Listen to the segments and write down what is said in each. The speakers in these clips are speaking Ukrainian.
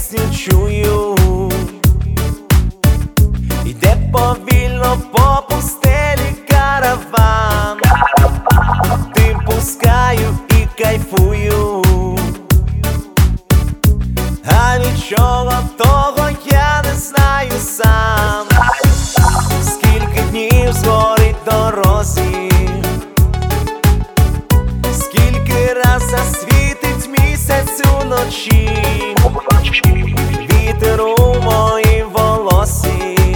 пісню чую, іде повільно по пустелі караван, дим пускаю і кайфую, а нічого того я не знаю сам. Скільки днів згорить дорозі, скільки раз засвітить місяць уночі, вітер у моїм волосі,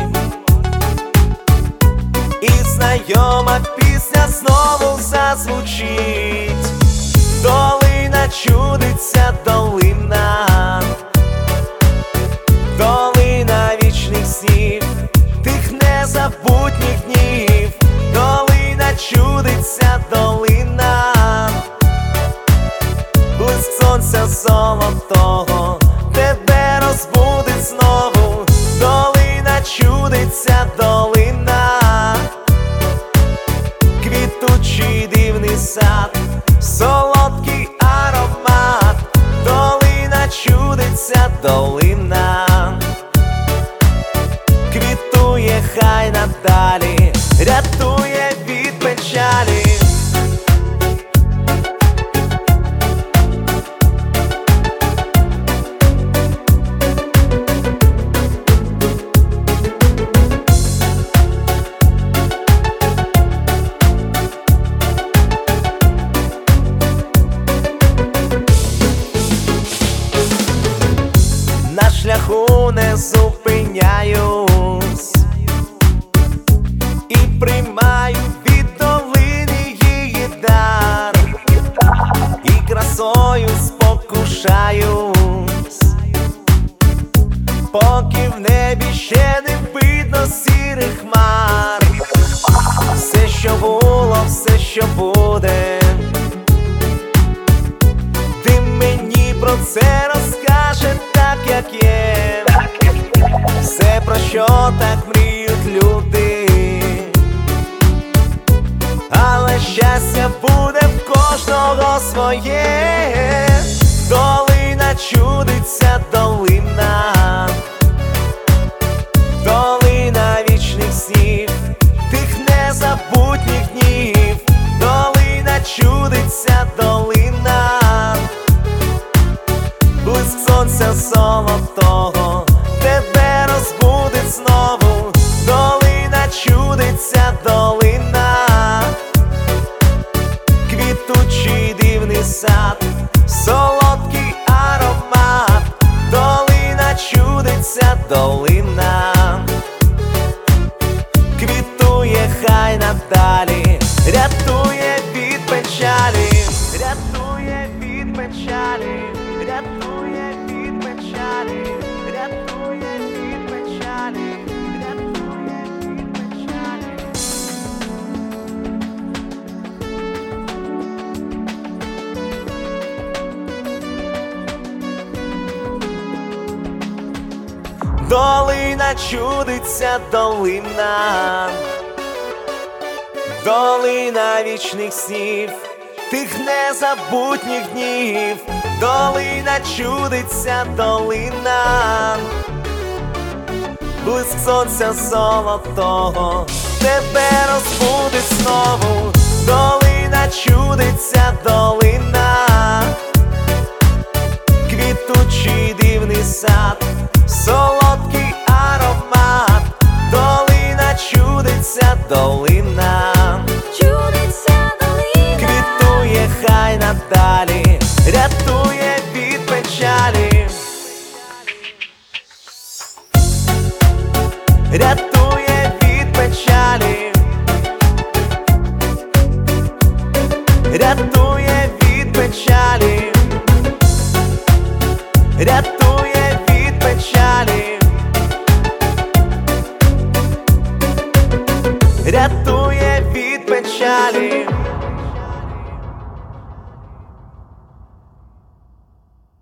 і знайома пісня знову зазвучить. Долина чудиться, долина, долина вічних снів, тих незабутніх днів. Долина чудиться, долина, блиск сонця золотого тебе розбудить знову. Долина чудиться, долина, квітучий дивний сад, солодкий аромат. Долина чудиться, долина, квітує хай надалі, рятує від печалі. На шляху не зупиняюсь і приймаю від долини її дар, і красою спокушаюсь, поки в небі ще не видно сірих хмар. Все, що було, все, що буде, ти мені про це розкаже так, як є. Все, про що так мріють люди, але щастя буде в кожного своє. Долина чудиться, долина, долина вічних снів, тих незабутніх днів. Долина чудиться, долина, блиск сонця золотого тебе розбудить знову. Долина чудиться, долина, квітучий дивний сад, солодкий аромат. Долина чудиться, долина, квітує хай надалі, рятує від печалі, рятує від печалі, рятує від печалі, рятує від печалі, рятує від печалі. Долина чудиться, долина, долина вічних снів, тих незабутніх днів. Долина чудиться, долина, блиск сонця золотого тебе розбудить знову. Долина чудиться, долина, квітучий дивний сад, солодкий аромат. Долина чудиться, долина, Чудиться долина, квітує хай надалі, рятує від печалі, рятує від печалі, рятує від печалі, рятує від печалі, рятує від печалі.